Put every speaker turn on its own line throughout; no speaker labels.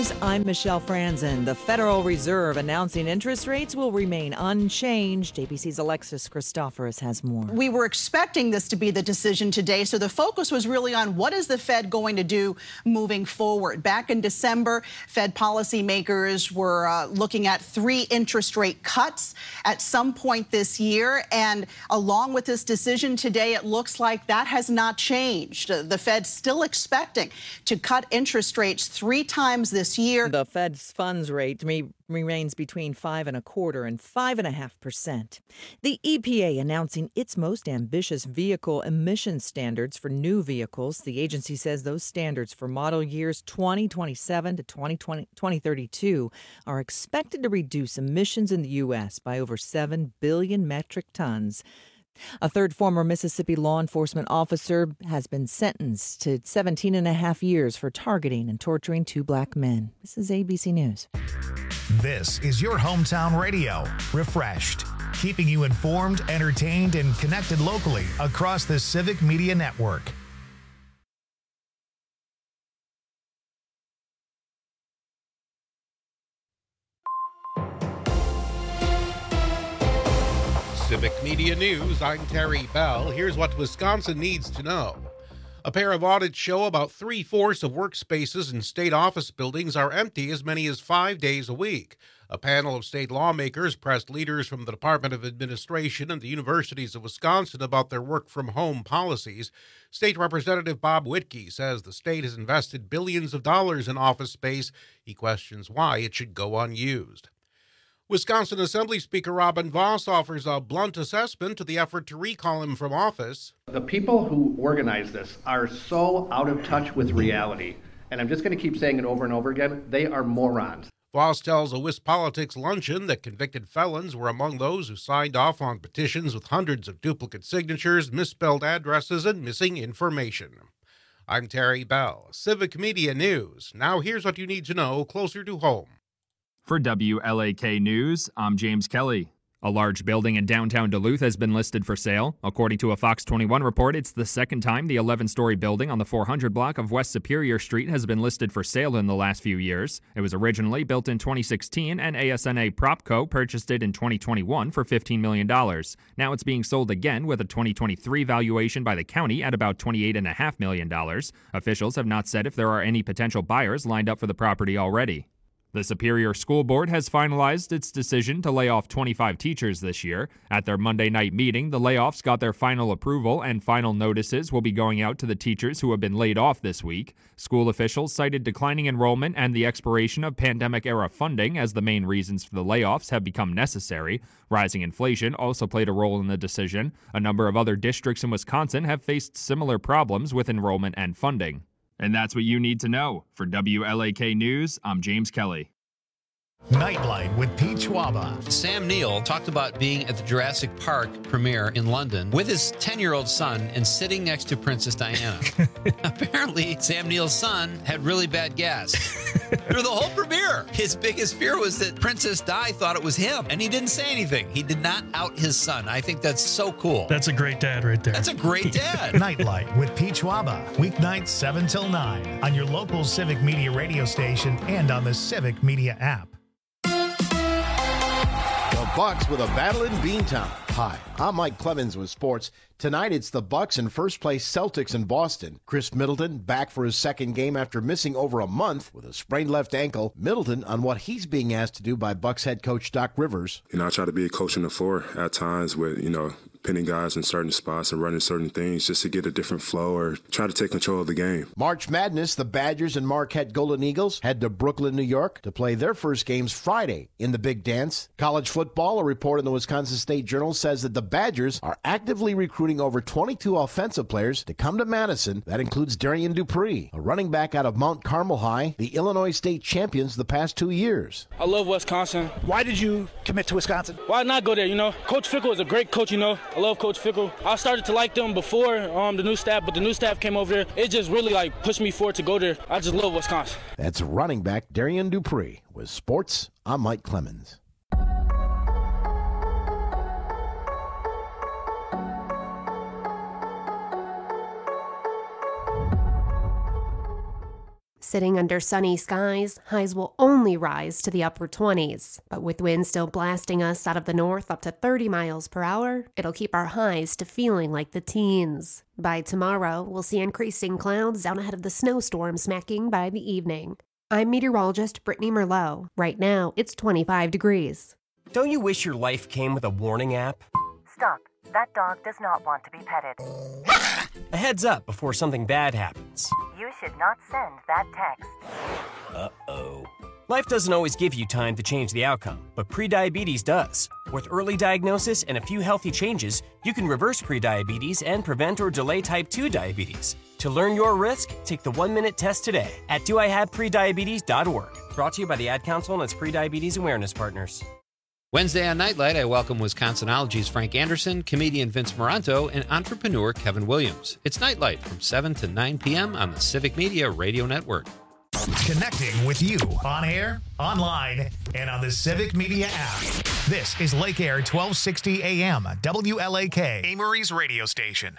News, I'm Michelle Franzen. The Federal Reserve announcing interest rates will remain unchanged. ABC's Alexis Christoforous has more.
We were expecting this to be the decision today, so the focus was really on what is the Fed going to do moving forward. Back in December, Fed policymakers were looking at 3 interest rate cuts at some point this year, and along with this decision today, it looks like that has not changed. The Fed's still expecting to cut interest rates 3 times this year.
The Fed's funds rate remains between 5.25% and 5.5%. The EPA announcing its most ambitious vehicle emission standards for new vehicles. The agency says those standards for model years 2027 to 2032 are expected to reduce emissions in the U.S. by over 7 billion metric tons. A third former Mississippi law enforcement officer has been sentenced to 17 and a half years for targeting and torturing 2 black men. This is ABC News.
This is your hometown radio, Refreshed, keeping you informed, entertained, and connected locally across the Civic Media Network.
Civic Media News, I'm Terry Bell. Here's what Wisconsin needs to know. A pair of audits show about 3/4 of workspaces in state office buildings are empty as many as 5 days a week. A panel of state lawmakers pressed leaders from the Department of Administration and the universities of Wisconsin about their work-from-home policies. State Representative Bob Wittke says the state has invested billions of dollars in office space. He questions why it should go unused. Wisconsin Assembly Speaker Robin Vos offers a blunt assessment to the effort to recall him from office.
The people who organize this are so out of touch with reality, and I'm just going to keep saying it over and over again, they are morons.
Vos tells a WisPolitics luncheon that convicted felons were among those who signed off on petitions with hundreds of duplicate signatures, misspelled addresses, and missing information. I'm Terry Bell, Civic Media News. Now here's what you need to know closer to home.
For WLAK News, I'm James Kelly. A large building in downtown Duluth has been listed for sale. According to a Fox 21 report, it's the second time the 11-story building on the 400 block of West Superior Street has been listed for sale in the last few years. It was originally built in 2016, and ASNA PropCo purchased it in 2021 for $15 million. Now it's being sold again with a 2023 valuation by the county at about $28.5 million. Officials have not said if there are any potential buyers lined up for the property already. The Superior School Board has finalized its decision to lay off 25 teachers this year. At their Monday night meeting, the layoffs got their final approval, and final notices will be going out to the teachers who have been laid off this week. School officials cited declining enrollment and the expiration of pandemic-era funding as the main reasons for the layoffs have become necessary. Rising inflation also played a role in the decision. A number of other districts in Wisconsin have faced similar problems with enrollment and funding. And that's what you need to know. For WLAK News, I'm James Kelly.
Nightlight with Pete Schwaba.
Sam Neill talked about being at the Jurassic Park premiere in London with his 10-year-old son and sitting next to Princess Diana. Apparently, Sam Neill's son had really bad gas through the whole premiere. His biggest fear was that Princess Di thought it was him, and he didn't say anything. He did not out his son. I think that's so cool.
That's a great dad right there.
That's a great dad.
Nightlight with Pete Schwaba. Weeknights 7 till 9 on your local Civic Media radio station and on the Civic Media app.
Bucks with a battle in Beantown. Hi, I'm Mike Clemens with sports. Tonight it's the Bucks and first-place Celtics in Boston. Chris Middleton back for his second game after missing over a month with a sprained left ankle. Middleton on what he's being asked to do by Bucks head coach Doc Rivers.
I try to be a coach in the floor at times with, pinning guys in certain spots and running certain things just to get a different flow or try to take control of the game.
March Madness, the Badgers and Marquette Golden Eagles head to Brooklyn, New York to play their first games Friday in the Big Dance. College football, a report in the Wisconsin State Journal says that the Badgers are actively recruiting over 22 offensive players to come to Madison. That includes Darian Dupree, a running back out of Mount Carmel High, the Illinois State champions the past 2 years.
I love Wisconsin.
Why did you commit to Wisconsin?
Why not go there, Coach Fickle is a great coach, I love Coach Fickle. I started to like them before the new staff, but the new staff came over there. It just really pushed me forward to go there. I just love Wisconsin.
That's running back Darian Dupree. With sports, I'm Mike Clemens.
Sitting under sunny skies, highs will only rise to the upper 20s. But with winds still blasting us out of the north up to 30 miles per hour, it'll keep our highs to feeling like the teens. By tomorrow, we'll see increasing clouds out ahead of the snowstorm smacking by the evening. I'm meteorologist Brittany Merlot. Right now, it's 25 degrees.
Don't you wish your life came with a warning app?
Stop. That dog does not want to be petted.
A heads up before something bad happens.
You should not send that text.
Uh-oh. Life doesn't always give you time to change the outcome, but prediabetes does. With early diagnosis and a few healthy changes, you can reverse prediabetes and prevent or delay type 2 diabetes. To learn your risk, take the 1-minute test today at doihaveprediabetes.org. Brought to you by the Ad Council and its Prediabetes Awareness Partners.
Wednesday on Nightlight, I welcome Wisconsinology's Frank Anderson, comedian Vince Moranto, and entrepreneur Kevin Williams. It's Nightlight from 7 to 9 p.m. on the Civic Media Radio Network.
Connecting with you on air, online, and on the Civic Media app. This is Lake Air 1260 AM, WLAK, Amory's radio station.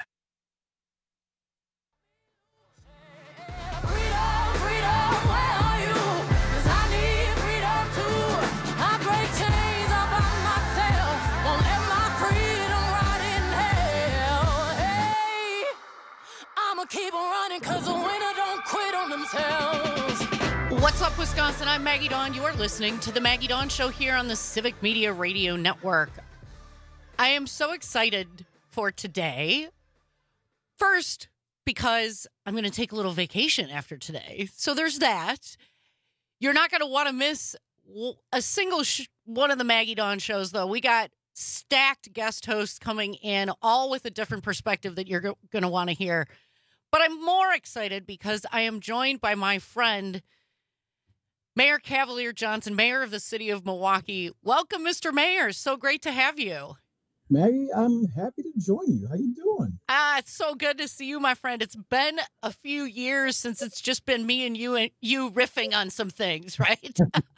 Keep on running because the winner don't quit on themselves. What's up, Wisconsin? I'm Maggie Dawn. You are listening to the Maggie Dawn Show here on the Civic Media Radio Network. I am so excited for today. First, because I'm going to take a little vacation after today. So there's that. You're not going to want to miss a single one of the Maggie Dawn shows, though. We got stacked guest hosts coming in, all with a different perspective that you're going to want to hear. But I'm more excited because I am joined by my friend, Mayor Cavalier Johnson, mayor of the city of Milwaukee. Welcome, Mr. Mayor. So great to have you.
Maggie, I'm happy to join you. How you doing?
It's so good to see you, my friend. It's been a few years since it's just been me and you riffing on some things, right?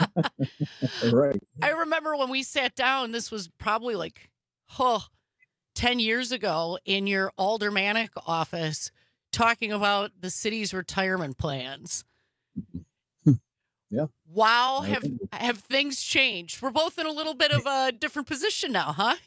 Right.
I remember when we sat down, this was probably like 10 years ago in your aldermanic office, talking about the city's retirement plans.
Yeah.
Wow. Have things changed? We're both in a little bit of a different position now, huh?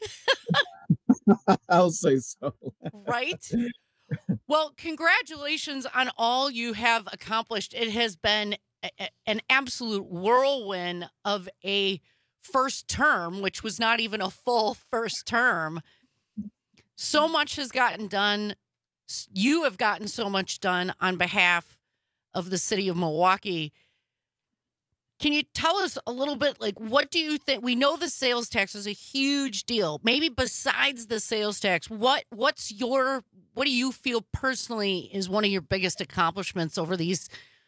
I'll say so.
Right? Well, congratulations on all you have accomplished. It has been an absolute whirlwind of a first term, which was not even a full first term. So much has gotten done. You have gotten so much done on behalf of the city of Milwaukee. Can you tell us a little bit, like, what do you think? We know the sales tax is a huge deal. Maybe besides the sales tax, what do you feel personally is one of your biggest accomplishments over these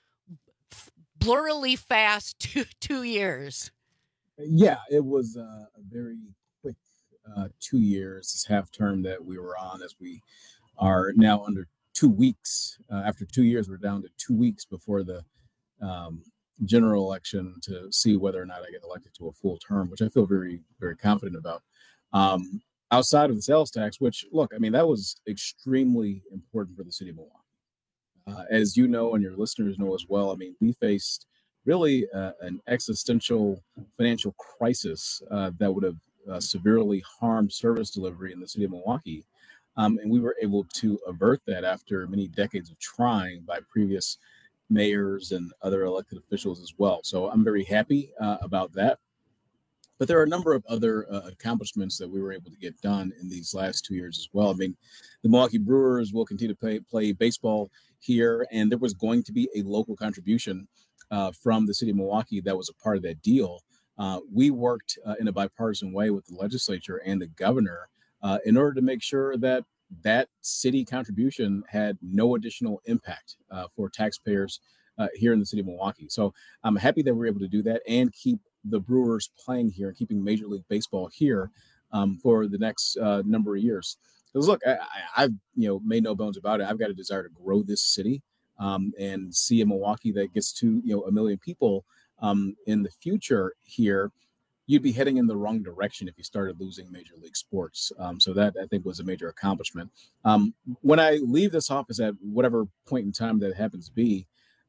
blurrily fast two years?
Yeah, it was a very quick 2 years, this half term that we were on, as we are now under 2 weeks. After 2 years, we're down to 2 weeks before the general election to see whether or not I get elected to a full term, which I feel very, very confident about. Outside of the sales tax, which, look, I mean, that was extremely important for the city of Milwaukee. As you know, and your listeners know as well, I mean, we faced really an existential financial crisis that would have severely harmed service delivery in the city of Milwaukee. And we were able to avert that after many decades of trying by previous mayors and other elected officials as well. So I'm very happy about that. But there are a number of other accomplishments that we were able to get done in these last 2 years as well. I mean, the Milwaukee Brewers will continue to play baseball here, and there was going to be a local contribution from the city of Milwaukee that was a part of that deal. We worked in a bipartisan way with the legislature and the governor in order to make sure that that city contribution had no additional impact for taxpayers here in the city of Milwaukee. So I'm happy that we're able to do that and keep the Brewers playing here and keeping Major League Baseball here for the next number of years. Because look, I've made no bones about it. I've got a desire to grow this city and see a Milwaukee that gets to 1 million people in the future here. You'd be heading in the wrong direction if you started losing major league sports. So that, I think, was a major accomplishment. When I leave this office at whatever point in time that happens to be,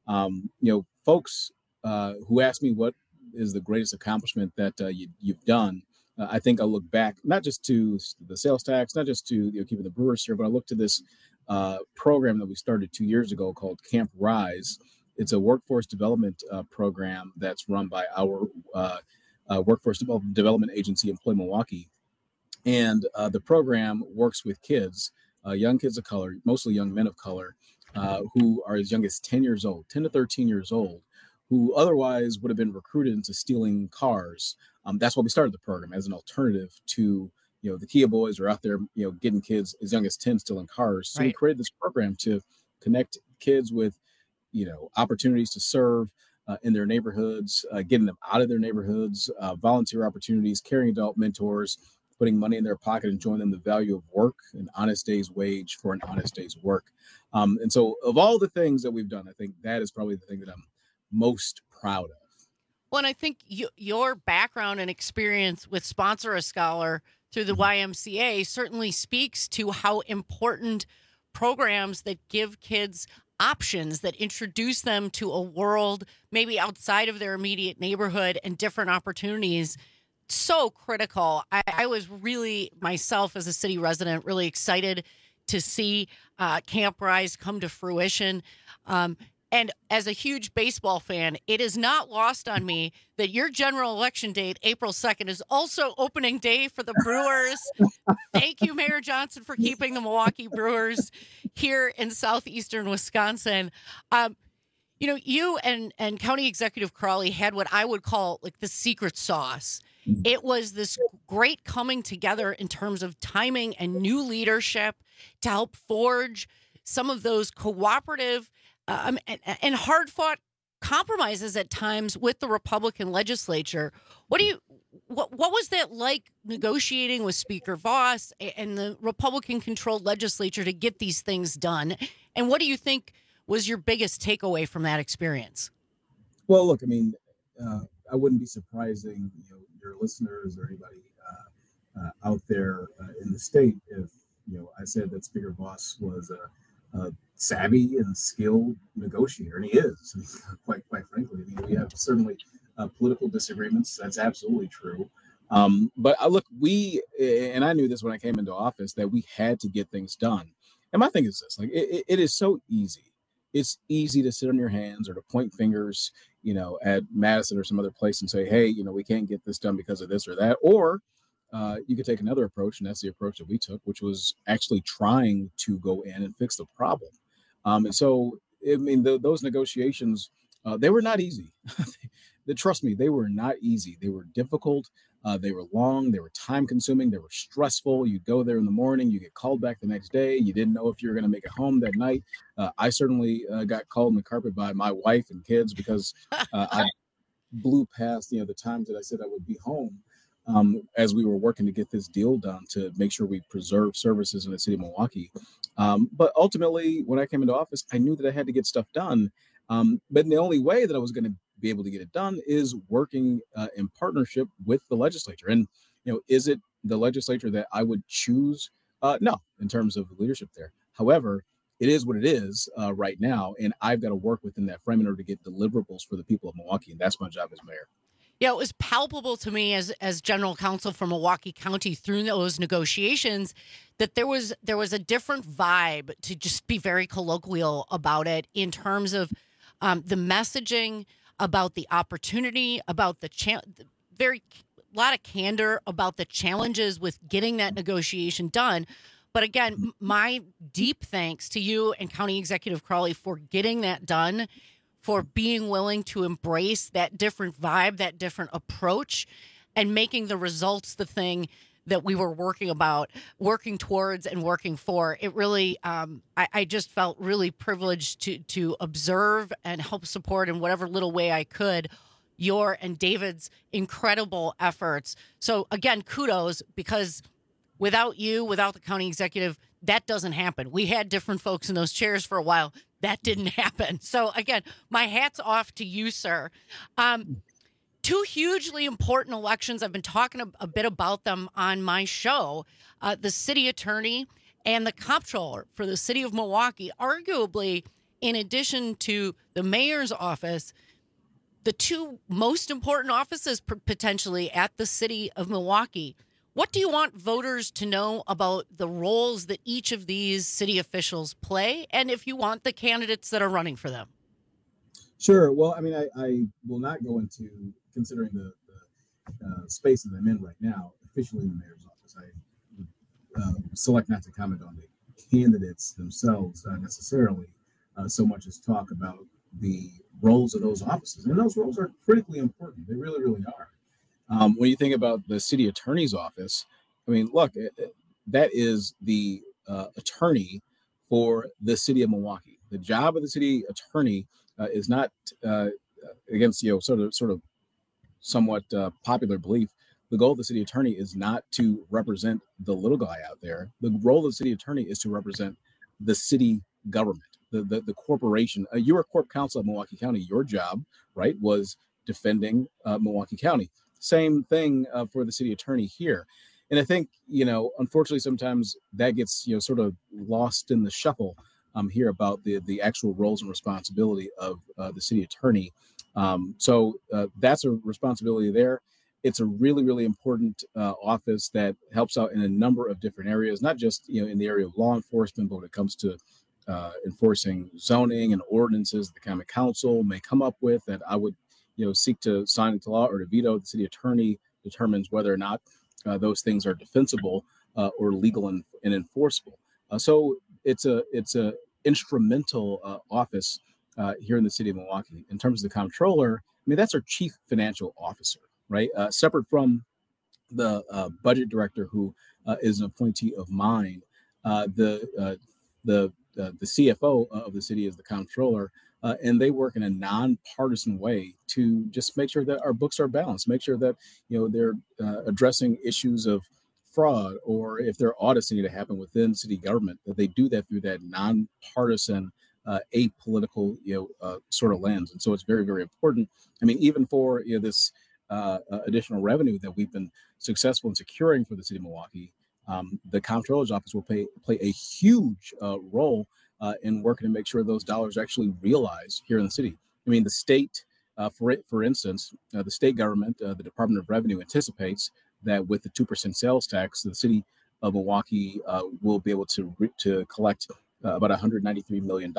Folks who ask me what is the greatest accomplishment that you've done, I think I'll look back not just to the sales tax, not just to keeping the brewers here, but I look to this program that we started 2 years ago called Camp Rise. It's a workforce development program that's run by our workforce development agency, Employ Milwaukee. And the program works with kids, young kids of color, mostly young men of color, who are as young as 10 years old, 10 to 13 years old, who otherwise would have been recruited into stealing cars. That's why we started the program, as an alternative to, the Kia boys are out there, getting kids as young as 10 stealing cars. So we created this program to connect kids with, opportunities to serve in their neighborhoods, getting them out of their neighborhoods, volunteer opportunities, caring adult mentors, putting money in their pocket and showing them the value of work, an honest day's wage for an honest day's work. And so of all the things that we've done, I think that is probably the thing that I'm most proud of.
Well, and I think your background and experience with Sponsor a Scholar through the YMCA certainly speaks to how important programs that give kids options, that introduce them to a world maybe outside of their immediate neighborhood and different opportunities, so critical. I was really, myself as a city resident, really excited to see Camp Rise come to fruition. And as a huge baseball fan, it is not lost on me that your general election date, April 2nd, is also opening day for the Brewers. Thank you, Mayor Johnson, for keeping the Milwaukee Brewers here in southeastern Wisconsin. You and County Executive Crawley had what I would call like the secret sauce. It was this great coming together in terms of timing and new leadership to help forge some of those cooperative and hard-fought compromises at times with the Republican legislature. What was that like negotiating with Speaker Voss and the Republican-controlled legislature to get these things done? And what do you think was your biggest takeaway from that experience?
Well, look, I wouldn't be surprising your listeners or anybody out there in the state if I said that Speaker Voss was a savvy and skilled negotiator, and he is. Quite frankly, we have certainly political disagreements. That's absolutely true. But look, and I knew this when I came into office, that we had to get things done. And my thing is this: it is so easy. It's easy to sit on your hands or to point fingers, at Madison or some other place and say, hey, we can't get this done because of this or that. Or you could take another approach, and that's the approach that we took, which was actually trying to go in and fix the problem. And so, those negotiations, they were not easy. Trust me, they were not easy. They were difficult. They were long. They were time consuming. They were stressful. You'd go there in the morning. You get called back the next day. You didn't know if you were going to make it home that night. I certainly got called in the carpet by my wife and kids because I blew past, the times that I said I would be home. As we were working to get this deal done to make sure we preserve services in the city of Milwaukee. But ultimately, when I came into office, I knew that I had to get stuff done. But the only way that I was going to be able to get it done is working in partnership with the legislature. And, is it the legislature that I would choose? No, in terms of leadership there. However, it is what it is right now. And I've got to work within that frame in order to get deliverables for the people of Milwaukee. And that's my job as mayor.
Yeah, it was palpable to me as general counsel for Milwaukee County through those negotiations that there was a different vibe, to just be very colloquial about it, in terms of the messaging, about the opportunity, about the lot of candor about the challenges with getting that negotiation done. But again, my deep thanks to you and County Executive Crawley for getting that done, for being willing to embrace that different vibe, that different approach, and making the results the thing that we were working towards and working for. It really, I just felt really privileged to observe and help support in whatever little way I could your and David's incredible efforts. So again, kudos, because without you, without the county executive, that doesn't happen. We had different folks in those chairs for a while. That didn't happen. So again, my hat's off to you, sir. Two hugely important elections. I've been talking a bit about them on my show. The city attorney and the comptroller for the city of Milwaukee, arguably in addition to the mayor's office, the two most important offices potentially at the city of Milwaukee. What do you want voters to know about the roles that each of these city officials play, and if you want the candidates that are running for them?
Sure. Well, I mean, I will not go into considering the space that I'm in right now, officially in the mayor's office. I select not to comment on the candidates themselves necessarily, so much as talk about the roles of those offices. And those roles are critically important. They really, really are. When you think about the city attorney's office, I mean, look, that is the attorney for the city of Milwaukee. The job of the city attorney is not against, sort of somewhat popular belief. The goal of the city attorney is not to represent the little guy out there. The role of the city attorney is to represent the city government, the corporation. You were corp counsel of Milwaukee County. Your job, right, was defending Milwaukee County. Same thing for the city attorney here. And I think, unfortunately, sometimes that gets, sort of lost in the shuffle here about the actual roles and responsibility of the city attorney. So that's a responsibility there. It's a really, really important office that helps out in a number of different areas, not just, in the area of law enforcement, but when it comes to enforcing zoning and ordinances the common council may come up with that I would, seek to sign into law or to veto. The city attorney determines whether or not those things are defensible or legal and enforceable. So it's a instrumental office here in the city of Milwaukee. In terms of the comptroller, I mean, that's our chief financial officer, right? Separate from the budget director, who is an appointee of mine. The CFO of the city is the comptroller, and they work in a nonpartisan way to just make sure that our books are balanced, make sure that they're addressing issues of fraud, or if there are audits that need to happen within city government, that they do that through that nonpartisan, apolitical, sort of lens. And so it's very, very important. I mean, even for this additional revenue that we've been successful in securing for the city of Milwaukee, the comptroller's office will play a huge role in working to make sure those dollars are actually realized here in the city. I mean, the state, for instance, the state government, the Department of Revenue anticipates that with the 2% sales tax, the city of Milwaukee will be able to collect about $193 million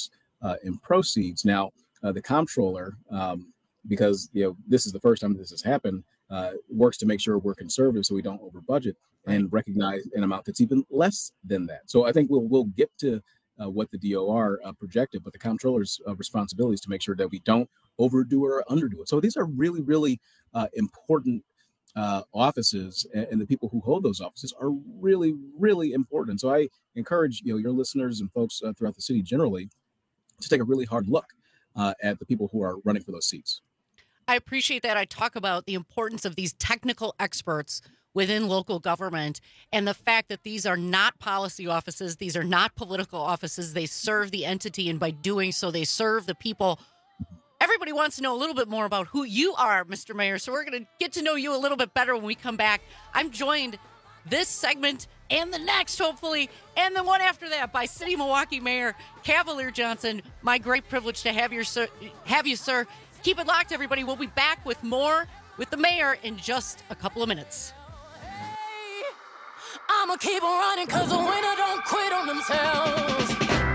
in proceeds. Now, the comptroller, because this is the first time this has happened, works to make sure we're conservative so we don't over budget and recognize an amount that's even less than that. So I think we'll get to what the DOR projected, but the comptroller's responsibility is to make sure that we don't overdo it or underdo it. So these are really, really important offices, and the people who hold those offices are really, really important. So I encourage your listeners and folks throughout the city generally to take a really hard look at the people who are running for those seats.
I appreciate that. I talk about the importance of these technical experts within local government and the fact that these are not policy offices. These are not political offices. They serve the entity, and by doing so, they serve the people. Everybody wants to know a little bit more about who you are, Mr. Mayor, so we're going to get to know you a little bit better when we come back. I'm joined this segment and the next, hopefully, and the one after that by City of Milwaukee Mayor Cavalier Johnson. My great privilege to have you, sir. Keep it locked, everybody. We'll be back with more with the mayor in just a couple of minutes.
Hey, I'ma keep on running because the winner don't quit on themselves.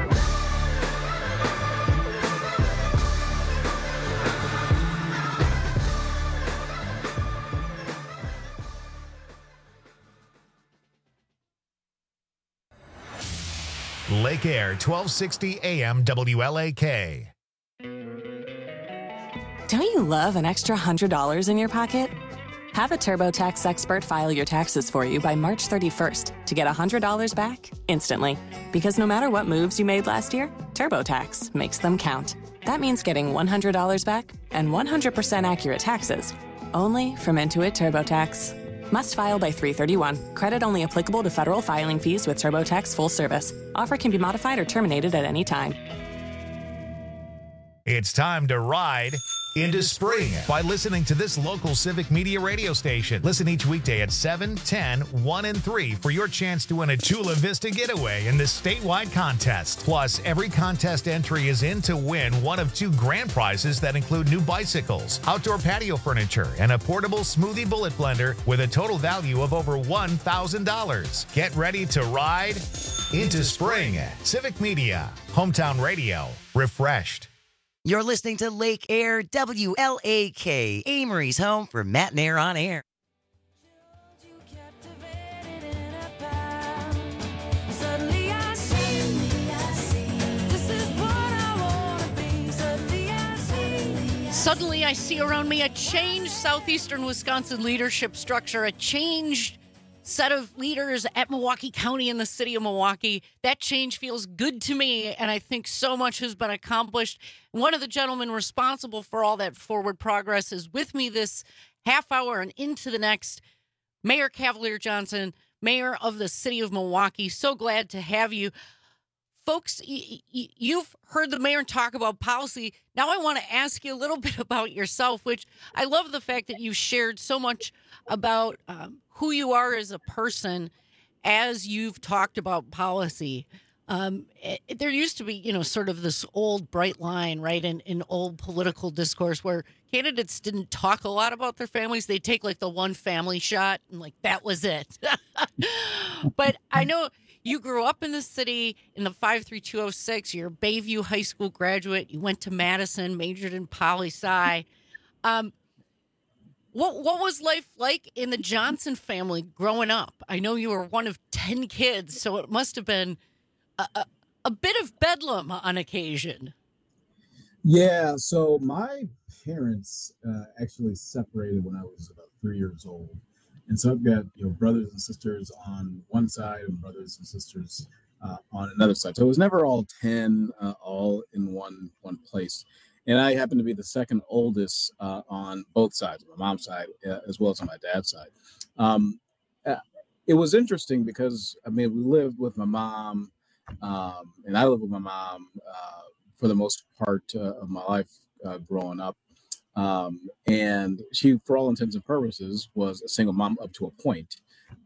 Lake Air 1260 AM WLAK.
Don't you love an extra $100 in your pocket? Have a TurboTax expert file your taxes for you by March 31st to get $100 back instantly. Because no matter what moves you made last year, TurboTax makes them count. That means getting $100 back and 100% accurate taxes, only from Intuit TurboTax. Must file by 3/31. Credit only applicable to federal filing fees with TurboTax full service. Offer can be modified or terminated at any time.
It's time to ride into spring by listening to this local Civic Media radio station. Listen each weekday at 7, 10, 1, and 3 for your chance to win a Chula Vista getaway in this statewide contest. Plus, every contest entry is in to win one of 2 grand prizes that include new bicycles, outdoor patio furniture, and a portable smoothie bullet blender with a total value of over $1,000. Get ready to ride into spring. Civic Media, hometown radio, refreshed.
You're listening to Lake Air WLAK, Amory's home for Matt and Air on Air.
Suddenly I see around me a changed southeastern Wisconsin leadership structure, a changed set of leaders at Milwaukee County in the city of Milwaukee. That change feels good to me, and I think so much has been accomplished. One of the gentlemen responsible for all that forward progress is with me this half hour and into the next. Mayor Cavalier Johnson, mayor of the city of Milwaukee. So glad to have you. Folks, you've heard the mayor talk about policy. Now I want to ask you a little bit about yourself, which I love the fact that you've shared so much about who you are as a person as you've talked about policy. There used to be, sort of this old bright line, right, in old political discourse where candidates didn't talk a lot about their families. They'd take like the one family shot and like that was it. But I know you grew up in the city in the 53206. You're a Bayview High School graduate. You went to Madison, majored in poli-sci. What was life like in the Johnson family growing up? I know you were one of 10 kids, so it must have been a bit of bedlam on occasion.
Yeah, so my parents actually separated when I was about 3 years old. And so I've got brothers and sisters on one side and brothers and sisters on another side. So it was never all 10 all in one place. And I happen to be the second oldest on both sides, my mom's side as well as on my dad's side. It was interesting because, we lived with my mom, and I lived with my mom for the most part of my life growing up. And she, for all intents and purposes, was a single mom up to a point.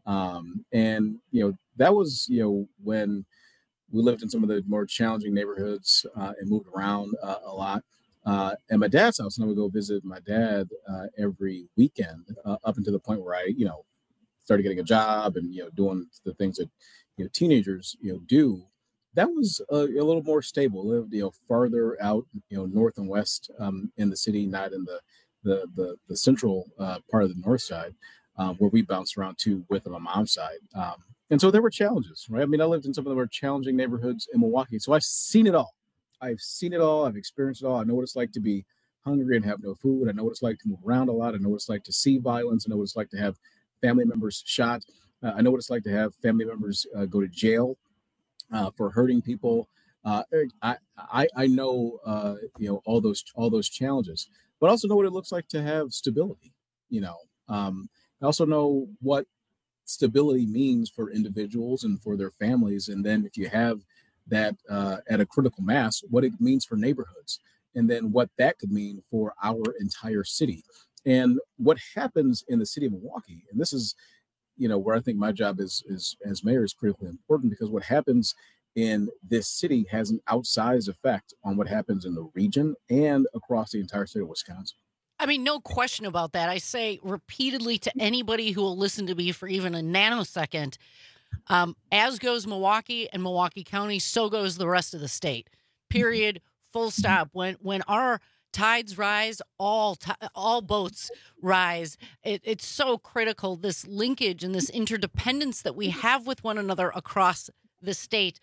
And that was, when we lived in some of the more challenging neighborhoods and moved around a lot. At my dad's house, and I would go visit my dad every weekend up until the point where I, started getting a job and, doing the things that, teenagers, do. That was a little more stable. Lived, farther out, north and west in the city, not in the central part of the north side, where we bounced around to with my mom's side. And so there were challenges, right? I lived in some of the more challenging neighborhoods in Milwaukee, so I've seen it all. I've experienced it all. I know what it's like to be hungry and have no food. I know what it's like to move around a lot. I know what it's like to see violence. I know what it's like to have family members shot. I know what it's like to have family members go to jail for hurting people. I know all those challenges, but I also know what it looks like to have stability. I also know what stability means for individuals and for their families, and then if you have that at a critical mass, what it means for neighborhoods, and then what that could mean for our entire city. And what happens in the city of Milwaukee, and this is where I think my job is as mayor is critically important, because what happens in this city has an outsized effect on what happens in the region and across the entire state of Wisconsin.
No question about that. I say repeatedly to anybody who will listen to me for even a nanosecond, as goes Milwaukee and Milwaukee County, so goes the rest of the state. Period. Full stop. When our tides rise, all boats rise. It's so critical, this linkage and this interdependence that we have with one another across the state.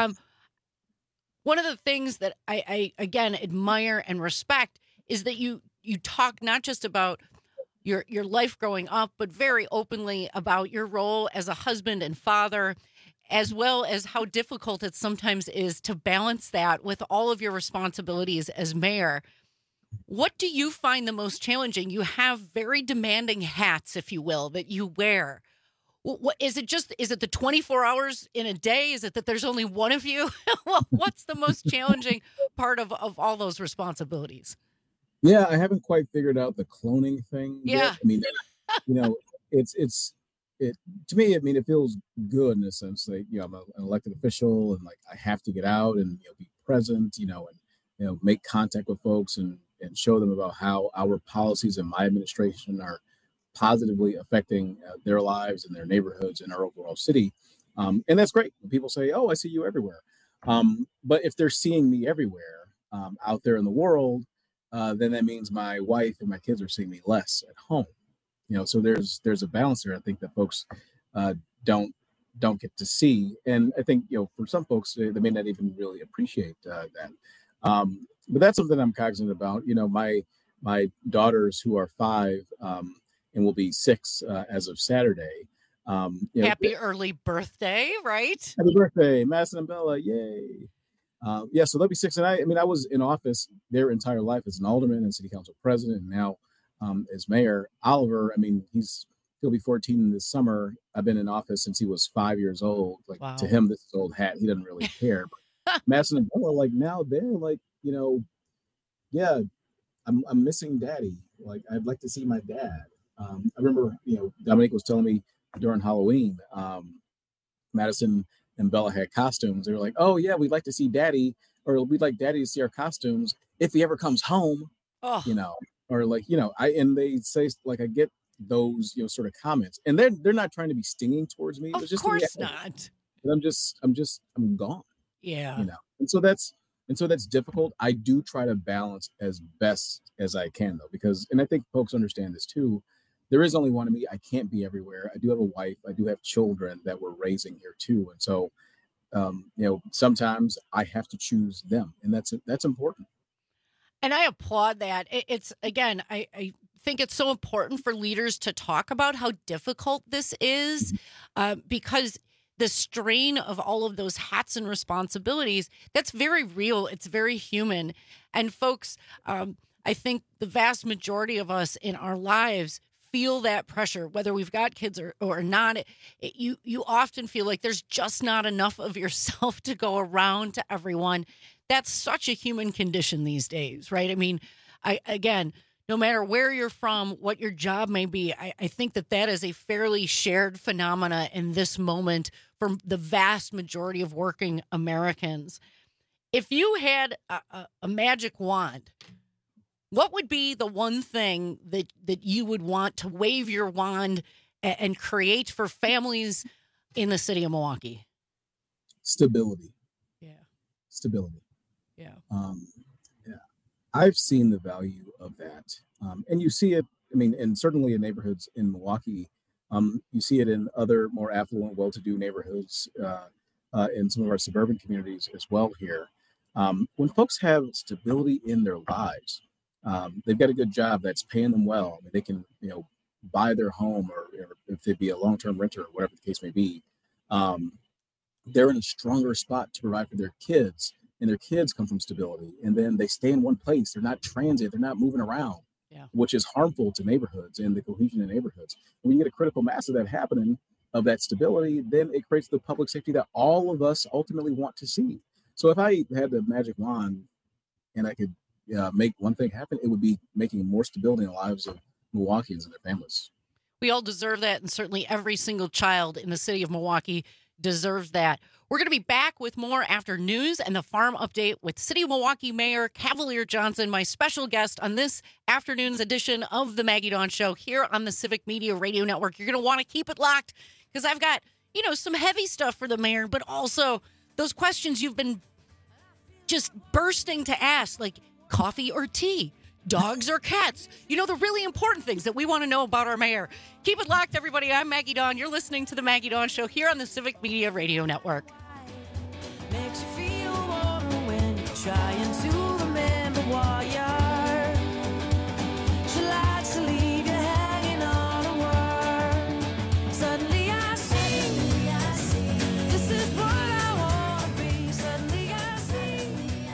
One of the things that I again admire and respect is that you talk not just about your life growing up, but very openly about your role as a husband and father, as well as how difficult it sometimes is to balance that with all of your responsibilities as mayor. What do you find the most challenging? You have very demanding hats, if you will, that you wear. What is it? Is it the 24 hours in a day? Is it that there's only one of you? What's the most challenging part of all those responsibilities?
Yeah, I haven't quite figured out the cloning thing yet. I mean, it to me, I mean, it feels good in a sense that, I'm an elected official and like I have to get out and be present, and make contact with folks and show them about how our policies in my administration are positively affecting their lives and their neighborhoods and our overall city. And that's great. When people say, "Oh, I see you everywhere." But if they're seeing me everywhere out there in the world, then that means my wife and my kids are seeing me less at home. So there's a balance there. I think that folks don't get to see, and I think for some folks they may not even really appreciate that. But that's something I'm cognizant about. My daughters who are 5 and will be 6 as of Saturday.
Happy early birthday, right?
Happy birthday, Madison and Bella! Yay! So they'll be 6, and I was in office their entire life as an alderman and city council president, and now as mayor. Oliver, he'll be 14 this summer. I've been in office since he was 5 years old. Like, wow. To him, this is old hat. He doesn't really care. But Madison and Bella, like, now they're like, yeah, I'm missing daddy. Like, I'd like to see my dad. I remember, Dominique was telling me during Halloween, Madison and Bella had costumes. They were like, "Oh yeah, we'd like to see daddy, or we'd like daddy to see our costumes if he ever comes home." Oh. Or like, and they say, like, I get those, sort of comments, and they're not trying to be stinging towards me.
Of course not.
But I'm gone.
Yeah.
And so that's difficult. I do try to balance as best as I can, though, because, and I think folks understand this too, there is only one of me. I can't be everywhere. I do have a wife. I do have children that we're raising here too. And so, sometimes I have to choose them, and that's important.
And I applaud that. It's, again, I think it's so important for leaders to talk about how difficult this is, because the strain of all of those hats and responsibilities, that's very real. It's very human. And folks, I think the vast majority of us in our lives feel that pressure, whether we've got kids or not. You often feel like there's just not enough of yourself to go around to everyone. That's such a human condition these days, right? I mean, again, no matter where you're from, what your job may be, I think that is a fairly shared phenomena in this moment for the vast majority of working Americans. If you had a magic wand, what would be the one thing that you would want to wave your wand and create for families in the city of Milwaukee?
Stability.
Yeah.
Stability.
Yeah.
I've seen the value of that. And you see it, and certainly in neighborhoods in Milwaukee, you see it in other more affluent, well-to-do neighborhoods in some of our suburban communities as well here. When folks have stability in their lives, they've got a good job that's paying them well. They can, buy their home, or if they be a long-term renter or whatever the case may be, they're in a stronger spot to provide for their kids, and their kids come from stability. And then they stay in one place. They're not transient. They're not moving around, which is harmful to neighborhoods and the cohesion in neighborhoods. When you get a critical mass of that happening, of that stability, then it creates the public safety that all of us ultimately want to see. So if I had the magic wand and I could make one thing happen, it would be making more stability in the lives of Milwaukeeans and their families.
We all deserve that, and certainly every single child in the city of Milwaukee deserves that. We're going to be back with more after news and the farm update with City of Milwaukee Mayor Cavalier Johnson, my special guest on this afternoon's edition of the Maggie Dawn Show here on the Civic Media Radio Network. You're going to want to keep it locked because I've got, some heavy stuff for the mayor, but also those questions you've been just bursting to ask, like coffee or tea, dogs or cats, the really important things that we want to know about our mayor. Keep it locked, everybody. I'm Maggie Dawn. You're listening to the Maggie Dawn Show here on the Civic Media Radio Network.
Makes you feel warmer when you're trying to remember what you are. She likes to leave you hanging on a word. Suddenly I see, this is what I want to be. Suddenly I see.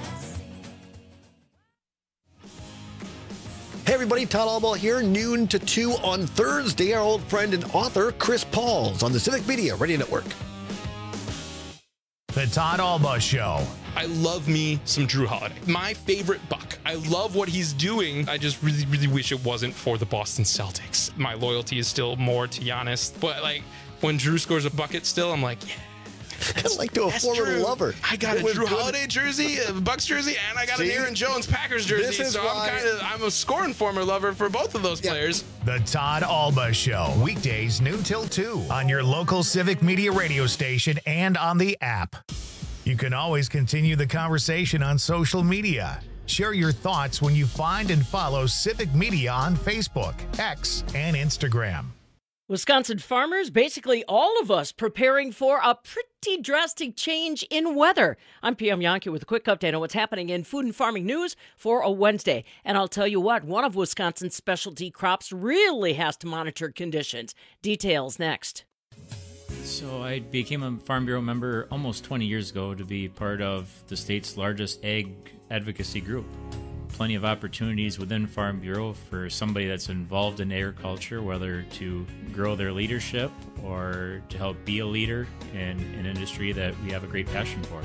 Hey everybody, Todd Albaugh here, noon to 2 on Thursday. Our old friend and author Chris Pauls on the Civic Media Radio Network.
The The Todd Alba Show.
I love me some Drew Holiday. My favorite Buck. I love what he's doing. I just really, really wish it wasn't for the Boston Celtics. My loyalty is still more to Giannis. But, like, when Drew scores a bucket still, I'm like, yeah.
Kind of like to a former lover.
I got a Drew Holiday jersey, a Bucks jersey, and I got an Aaron Jones Packers jersey. So I'm a scoring former lover for both of those players.
The Todd Alba Show. Weekdays noon till 2 on your local Civic Media radio station and on the app. You can always continue the conversation on social media. Share your thoughts when you find and follow Civic Media on Facebook, X, and Instagram.
Wisconsin farmers, basically all of us, preparing for a pretty drastic change in weather. I'm PM Yankee with a quick update on what's happening in food and farming news for a Wednesday. And I'll tell you what, one of Wisconsin's specialty crops really has to monitor conditions. Details next.
So I became a Farm Bureau member almost 20 years ago to be part of the state's largest ag advocacy group. Plenty of opportunities within Farm Bureau for somebody that's involved in agriculture, whether to grow their leadership or to help be a leader in an industry that we have a great passion for.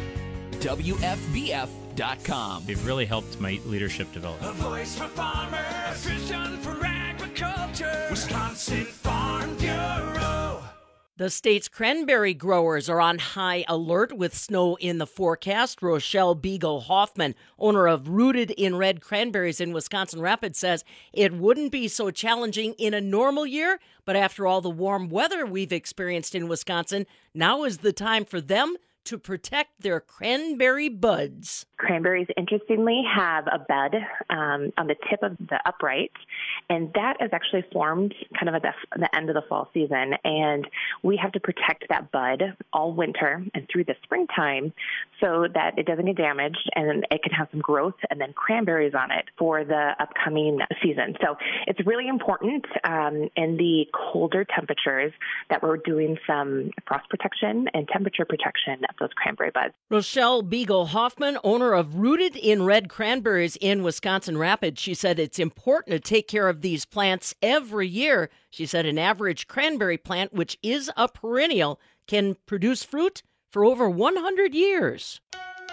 WFBF.com.
They've really helped my leadership develop.
A voice for farmers, a vision for agriculture, Wisconsin Farm Bureau.
The state's cranberry growers are on high alert with snow in the forecast. Rochelle Beagle Hoffman, owner of Rooted in Red Cranberries in Wisconsin Rapids, says it wouldn't be so challenging in a normal year, but after all the warm weather we've experienced in Wisconsin, now is the time for them to protect their cranberry buds.
Cranberries, interestingly, have a bud on the tip of the upright, and that is actually formed kind of at the end of the fall season, and we have to protect that bud all winter and through the springtime so that it doesn't get damaged and it can have some growth and then cranberries on it for the upcoming season. So it's really important in the colder temperatures that we're doing some frost protection and temperature protection of those cranberry buds.
Rochelle Beagle Hoffman, owner of Rooted in Red Cranberries in Wisconsin Rapids, she said it's important to take care of these plants every year. She said an average cranberry plant, which is a perennial, can produce fruit for over 100 years.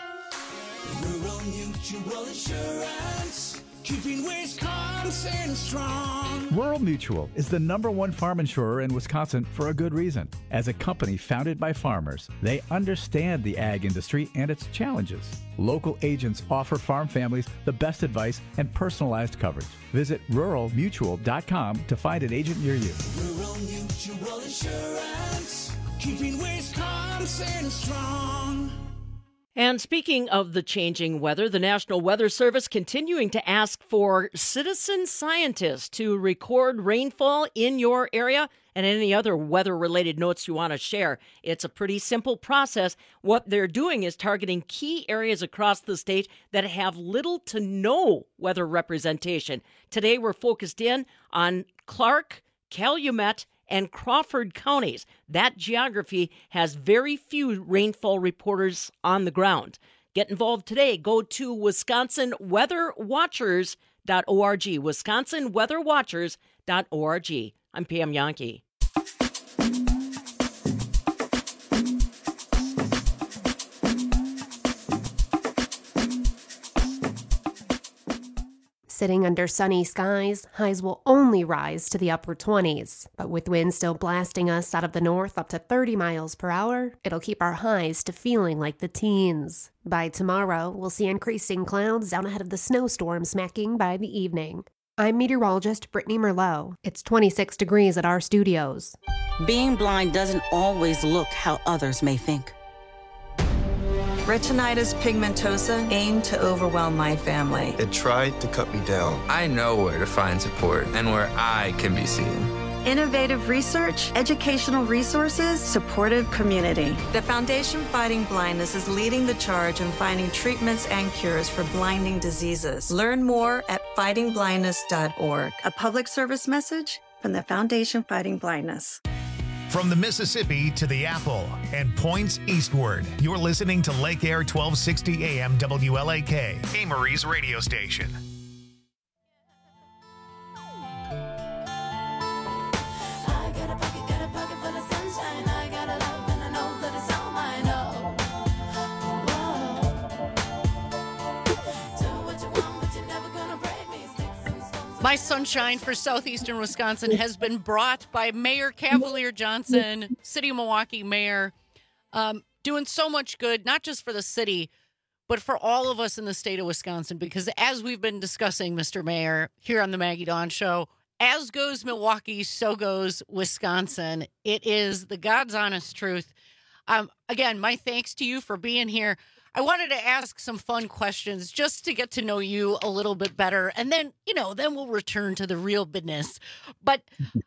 Rural Mutual Insurance, keeping Wisconsin strong.
Rural Mutual is the #1 farm insurer in Wisconsin for a good reason. As a company founded by farmers, they understand the ag industry and its challenges. Local agents offer farm families the best advice and personalized coverage. Visit ruralmutual.com to find an agent near you.
Rural Mutual Insurance, keeping Wisconsin strong.
And speaking of the changing weather, the National Weather Service continuing to ask for citizen scientists to record rainfall in your area and any other weather-related notes you want to share. It's a pretty simple process. What they're doing is targeting key areas across the state that have little to no weather representation. Today, we're focused in on Clark, Calumet, and Crawford counties. That geography has very few rainfall reporters on the ground. Get involved today. Go to WisconsinWeatherWatchers.org. WisconsinWeatherWatchers.org. I'm Pam Yankee.
Sitting under sunny skies, highs will only rise to the upper 20s. But with winds still blasting us out of the north up to 30 miles per hour, it'll keep our highs to feeling like the teens. By tomorrow, we'll see increasing clouds down ahead of the snowstorm smacking by the evening. I'm meteorologist Brittany Merlot. It's 26 degrees at our studios.
Being blind doesn't always look how others may think.
Retinitis pigmentosa aimed to overwhelm my family.
It tried to cut me down. I know where to find support and where I can be seen.
Innovative research, educational resources, supportive community. The Foundation Fighting Blindness is leading the charge in finding treatments and cures for blinding diseases. Learn more at fightingblindness.org. A public service message from the Foundation Fighting Blindness.
From the Mississippi to the Apple and points eastward, you're listening to Lake Air 1260 AM WLAK, Amory's radio station.
I got a pocket full of sunshine. I got a love and I know that it's all mine. Oh,
My sunshine for southeastern Wisconsin has been brought by Mayor Cavalier Johnson, City of Milwaukee Mayor, doing so much good, not just for the city, but for all of us in the state of Wisconsin. Because as we've been discussing, Mr. Mayor, here on the Maggie Dawn Show, as goes Milwaukee, so goes Wisconsin. It is the God's honest truth. Again, my thanks to you for being here. I wanted to ask some fun questions just to get to know you a little bit better. And then, then we'll return to the real business. But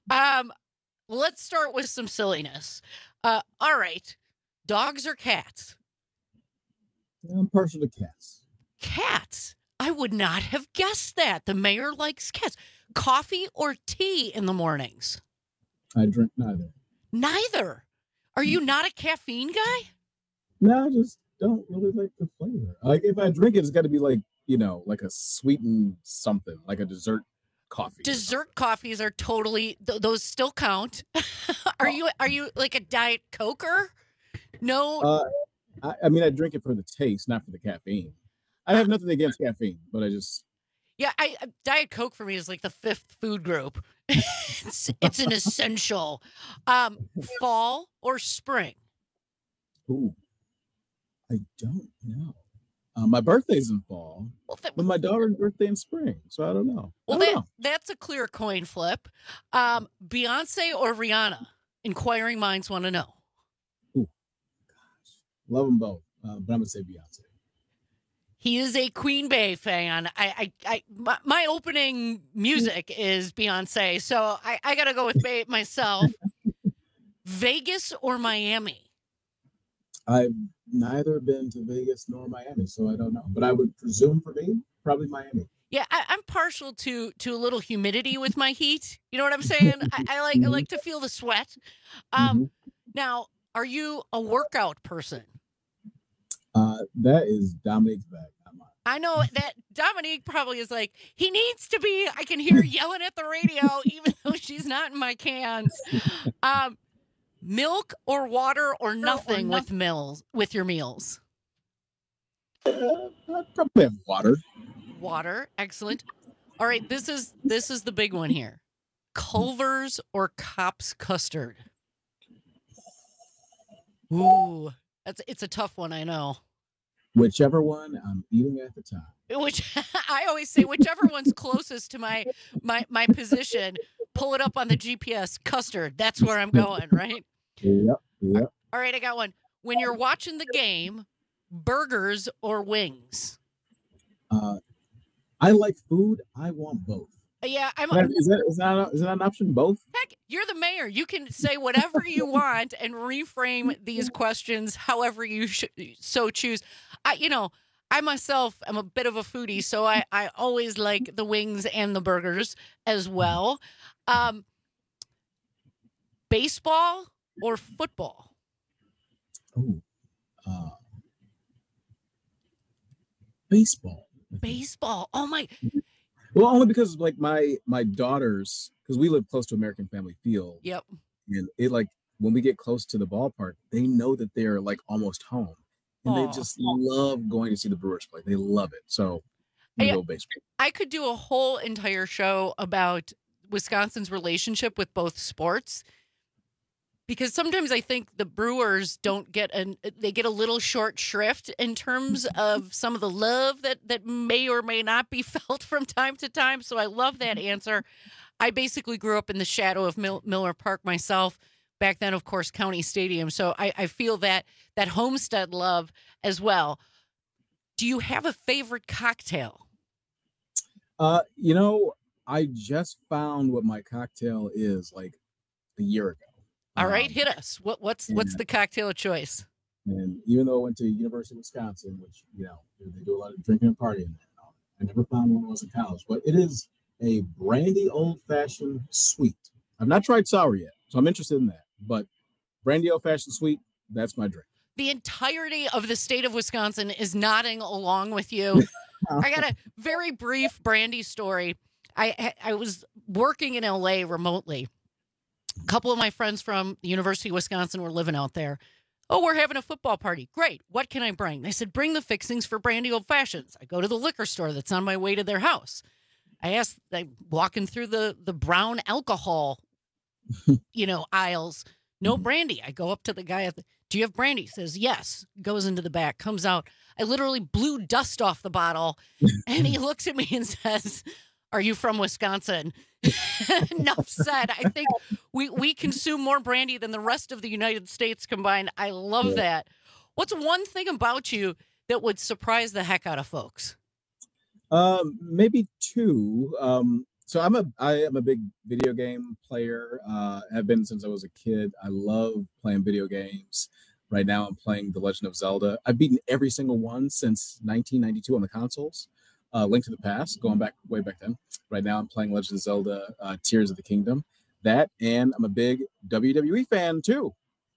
let's start with some silliness. All right. Dogs or cats?
I'm partial to cats.
Cats? I would not have guessed that. The mayor likes cats. Coffee or tea in the mornings?
I drink neither.
Neither? Are you not a caffeine guy?
No, I just don't really like the flavor. Like if I drink it, it's got to be like, like a sweetened something, like a dessert coffee.
Dessert coffees are totally, those still count. Are you like a Diet Coker? No.
I mean, I drink it for the taste, not for the caffeine. I have nothing against caffeine, but I just.
Yeah, Diet Coke for me is like the fifth food group. It's an essential. Fall or spring?
Ooh, I don't know. My birthday's in fall, but my daughter's birthday in spring, so I don't know.
Well, that's a clear coin flip. Beyonce or Rihanna? Inquiring minds want to know.
Ooh, gosh, love them both, but I'm gonna say Beyonce.
He is a Queen Bey fan. My opening music is Beyonce, so I got to go with Bey myself. Vegas or Miami?
I've neither been to Vegas nor Miami, so I don't know. But I would presume for me, probably Miami.
Yeah, I'm partial to a little humidity with my heat. You know what I'm saying? I like to feel the sweat. Now, are you a workout person?
That is Dominique's bag, not mine.
I know that Dominique probably is like, he needs to be. I can hear her yelling at the radio, even though she's not in my cans. Milk or water or nothing with your meals?
I'd probably have water.
Water, excellent. All right, this is the big one here. Culver's or Kopp's custard? Ooh, it's a tough one, I know.
Whichever one I'm eating at the time.
Which I always say, whichever one's closest to my position, pull it up on the GPS. Custard, that's where I'm going, right?
Yep.
All right, I got one. When you're watching the game, burgers or wings?
I like food. I want both.
Yeah,
Is that an option? Both?
Heck, you're the mayor. You can say whatever you want and reframe these questions however you so choose. I myself am a bit of a foodie, so I always like the wings and the burgers as well. Baseball or football?
Oh, baseball.
Baseball. Oh my.
Well, only because like my daughters, because we live close to American Family Field.
Yep.
And it like when we get close to the ballpark, they know that they're like almost home, and they just love going to see the Brewers play. They love it. So we go baseball.
I could do a whole entire show about Wisconsin's relationship with both sports. Because sometimes I think the Brewers they get a little short shrift in terms of some of the love that may or may not be felt from time to time. So I love that answer. I basically grew up in the shadow of Miller Park myself. Back then, of course, County Stadium. So I feel that Homestead love as well. Do you have a favorite cocktail?
I just found what my cocktail is like a year ago.
All right, hit us. What's the cocktail choice?
And even though I went to University of Wisconsin, which they do a lot of drinking and partying, I never found one when I was in college. But it is a brandy old fashioned sweet. I've not tried sour yet, so I'm interested in that. But brandy old fashioned sweet, that's my drink.
The entirety of the state of Wisconsin is nodding along with you. I got a very brief brandy story. I was working in LA remotely. A couple of my friends from the University of Wisconsin were living out there. Oh, we're having a football party. Great. What can I bring? They said, bring the fixings for brandy old fashions. I go to the liquor store that's on my way to their house. I asked, like, walking through the brown alcohol, aisles, no brandy. I go up to the guy at do you have brandy? He says, yes. Goes into the back, comes out. I literally blew dust off the bottle. And he looks at me and says, are you from Wisconsin? Enough said. I think we consume more brandy than the rest of the United States combined. I love that. What's one thing about you that would surprise the heck out of folks?
Maybe two. So I am a big video game player. Have been since I was a kid. I love playing video games. Right now I'm playing The Legend of Zelda. I've beaten every single one since 1992 on the consoles. Link to the Past, going back way back then. Right now I'm playing Legend of Zelda, Tears of the Kingdom. That, and I'm a big WWE fan too.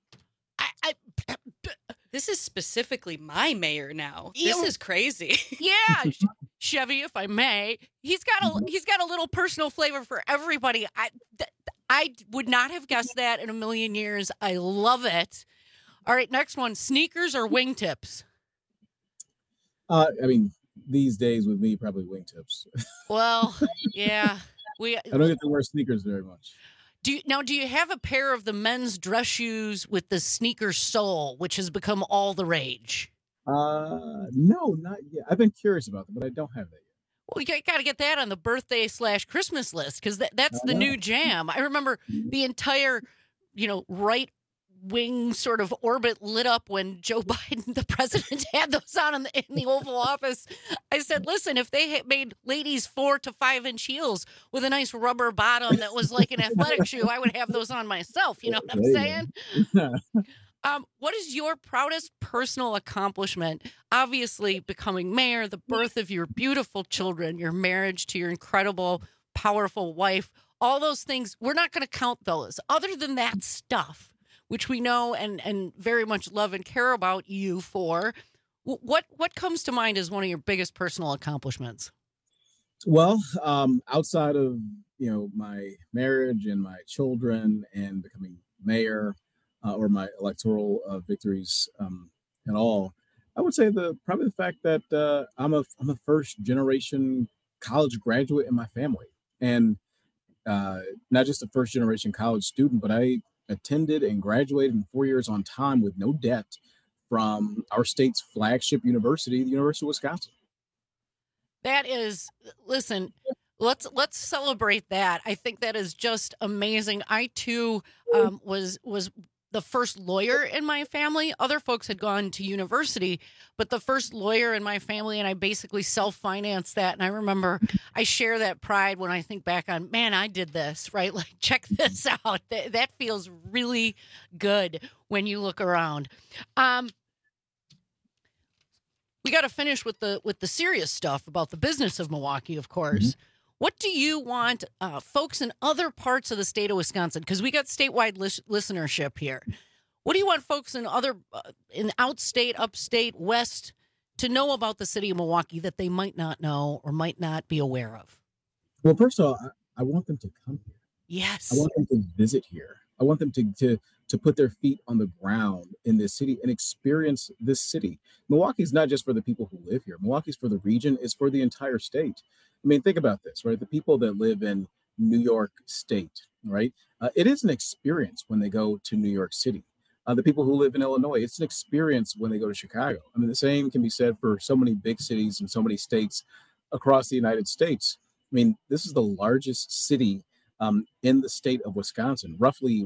This is specifically my mayor now. This is crazy.
Yeah, Chevy, if I may, he's got a little personal flavor for everybody. I would not have guessed that in a million years. I love it. All right, next one: sneakers or wingtips?
I mean, these days with me, probably wingtips.
Well, yeah,
I don't get to wear sneakers very much.
Do you have a pair of the men's dress shoes with the sneaker sole, which has become all the rage?
No, not yet. I've been curious about them, but I don't have that yet.
Well, you got to get that on the birthday/Christmas list, because that's the new jam. I remember the entire, right wing sort of orbit lit up when Joe Biden, the president, had those on in the Oval Office. I said, listen, if they had made ladies 4 to 5 inch heels with a nice rubber bottom that was like an athletic shoe, I would have those on myself. You know what I'm saying? What is your proudest personal accomplishment? Obviously, becoming mayor, the birth of your beautiful children, your marriage to your incredible, powerful wife, all those things. We're not going to count those. Other than that stuff, which we know and very much love and care about you for, what comes to mind as one of your biggest personal accomplishments?
Well, outside of my marriage and my children and becoming mayor, or my electoral victories at all, I would say probably the fact that I'm a first generation college graduate in my family, and not just a first generation college student, but I attended and graduated in 4 years on time with no debt from our state's flagship university, the University of Wisconsin.
That is, listen, let's celebrate that. I think that is just amazing. I too was the first lawyer in my family. Other folks had gone to university, but the first lawyer in my family, and I basically self-financed that. And I remember I share that pride when I think back on, man, I did this, right? Like, check this out. That feels really good when you look around. We got to finish with the serious stuff about the business of Milwaukee, of course. Mm-hmm. What do you want folks in other parts of the state of Wisconsin? Because we got statewide listenership here. What do you want folks in in outstate, upstate, west to know about the city of Milwaukee that they might not know or might not be aware of?
Well, first of all, I want them to come here.
Yes.
I want them to visit here. I want them to put their feet on the ground in this city and experience this city. Milwaukee is not just for the people who live here. Milwaukee's for the region. It's for the entire state. I mean, think about this, right? The people that live in New York State, right? It is an experience when they go to New York City. The people who live in Illinois, it's an experience when they go to Chicago. I mean, the same can be said for so many big cities and so many states across the United States. I mean, this is the largest city in the state of Wisconsin. Roughly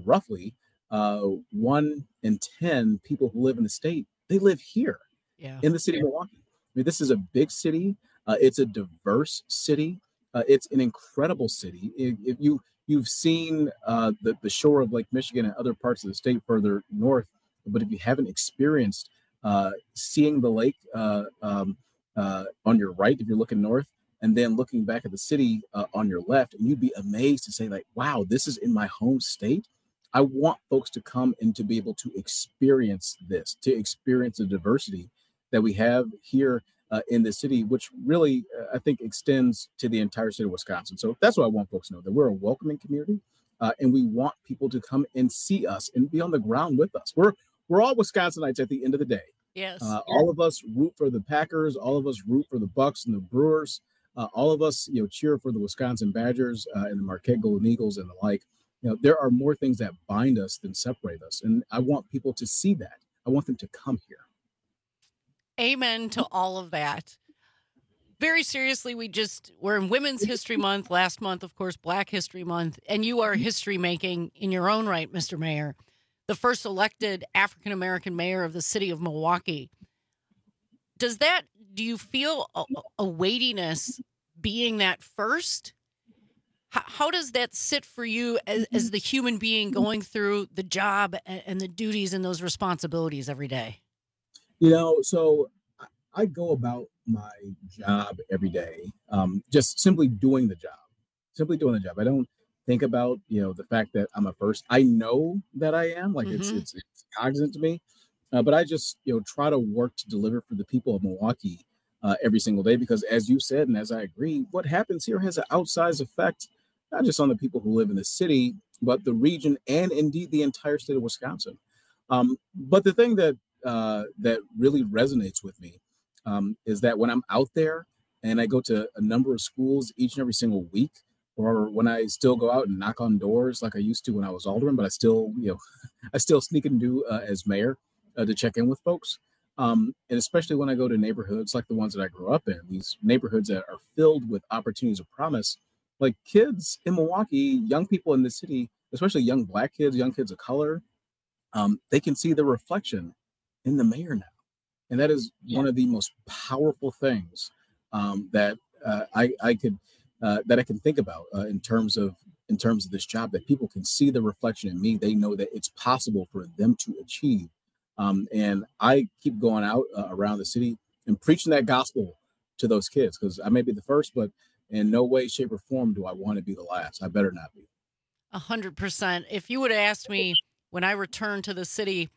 1 in 10 people who live in the state, they live here in the city of Milwaukee. I mean, this is a big city. It's a diverse city. It's an incredible city. If you've seen the shore of Lake Michigan and other parts of the state further north, but if you haven't experienced seeing the lake on your right, if you're looking north, and then looking back at the city on your left, and you'd be amazed to say, like, wow, this is in my home state. I want folks to come and to be able to experience this, to experience the diversity that we have here in the city, which really, I think, extends to the entire state of Wisconsin. So that's what I want folks to know, that we're a welcoming community, and we want people to come and see us and be on the ground with us. We're all Wisconsinites at the end of the day.
Yes.
All of us root for the Packers. All of us root for the Bucks and the Brewers. all of us, cheer for the Wisconsin Badgers and the Marquette Golden Eagles and the like. There are more things that bind us than separate us. And I want people to see that. I want them to come here.
Amen to all of that. Very seriously, we're in Women's History Month. Last month, of course, Black History Month. And you are history making in your own right, Mr. Mayor. The first elected African-American mayor of the city of Milwaukee. Do you feel a weightiness being that first? How does that sit for you as the human being going through the job and the duties and those responsibilities every day?
So I go about my job every day, just simply doing the job. I don't think about, the fact that I'm a first. I know that I am, like it's cognizant to me, but I just, try to work to deliver for the people of Milwaukee every single day, because as you said, and as I agree, what happens here has an outsized effect, not just on the people who live in the city, but the region and indeed the entire state of Wisconsin. But the thing that really resonates with me is that when I'm out there and I go to a number of schools each and every single week, or when I still go out and knock on doors like I used to when I was alderman, but I still sneak and do as mayor to check in with folks. And especially when I go to neighborhoods like the ones that I grew up in, these neighborhoods that are filled with opportunities of promise, like kids in Milwaukee, young people in the city, especially young Black kids, young kids of color, they can see the reflection in the mayor now. And that is one of the most powerful things that I can think about in terms of this job, that people can see the reflection in me. They know that it's possible for them to achieve. And I keep going out around the city and preaching that gospel to those kids, because I may be the first, but in no way, shape, or form do I want to be the last. I better not be.
100%. If you would have asked me when I returned to the city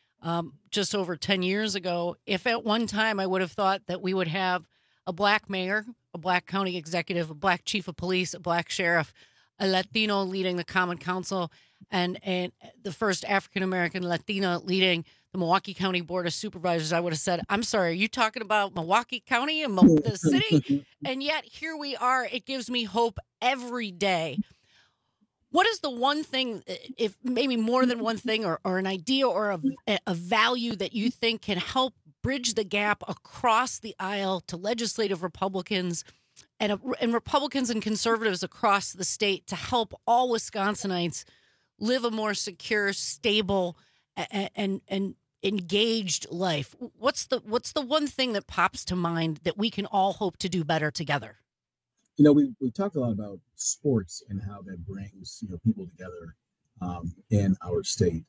just over 10 years ago, if at one time I would have thought that we would have a Black mayor, a Black county executive, a Black chief of police, a Black sheriff, a Latino leading the Common Council, and the first African-American Latina leading the Milwaukee County Board of Supervisors, I would have said, I'm sorry, are you talking about Milwaukee County and the city? And yet here we are. It gives me hope every day. What is the one thing, if maybe more than one thing, or an idea or a value that you think can help bridge the gap across the aisle to legislative Republicans and Republicans and conservatives across the state to help all Wisconsinites live a more secure, stable, and engaged life? What's the one thing that pops to mind that we can all hope to do better together?
We've talked a lot about sports and how that brings people together in our state.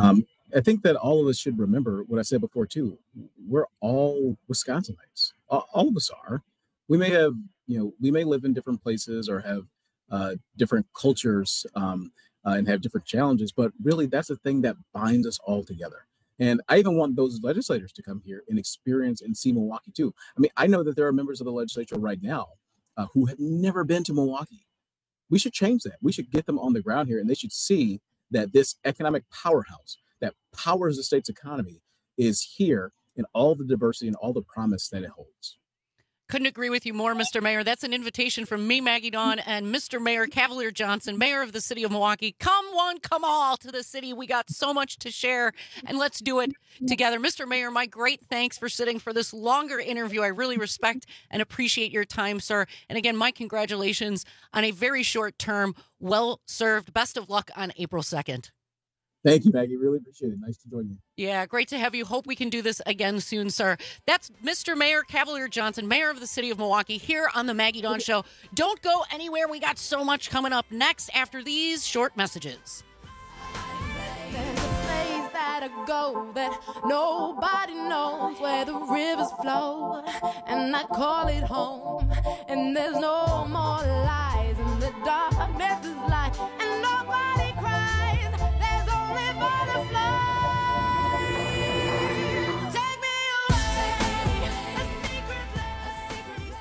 I think that all of us should remember what I said before too. We're all Wisconsinites. All of us are. We may have, we may live in different places or have different cultures and have different challenges, but really that's the thing that binds us all together. And I even want those legislators to come here and experience and see Milwaukee too. I mean, I know that there are members of the legislature right now who have never been to Milwaukee. We should change that. We should get them on the ground here, and they should see that this economic powerhouse that powers the state's economy is here in all the diversity and all the promise that it holds.
Couldn't agree with you more, Mr. Mayor. That's an invitation from me, Maggie Dawn, and Mr. Mayor Cavalier Johnson, mayor of the city of Milwaukee. Come one, come all to the city. We got so much to share, and let's do it together. Mr. Mayor, my great thanks for sitting for this longer interview. I really respect and appreciate your time, sir. And again, my congratulations on a very short term. Well served. Best of luck on April 2nd.
Thank you, Maggie. Really appreciate it. Nice to join you.
Yeah, great to have you. Hope we can do this again soon, sir. That's Mr. Mayor Cavalier Johnson, mayor of the city of Milwaukee, here on the Maggie Dawn Show. Don't go anywhere. We got so much coming up next after these short messages.
There's a place that I go that nobody knows, where the rivers flow, and I call it home. And there's no more lies, and the darkness is light, and nobody cries. There's only butterflies. Take me away, a secret place.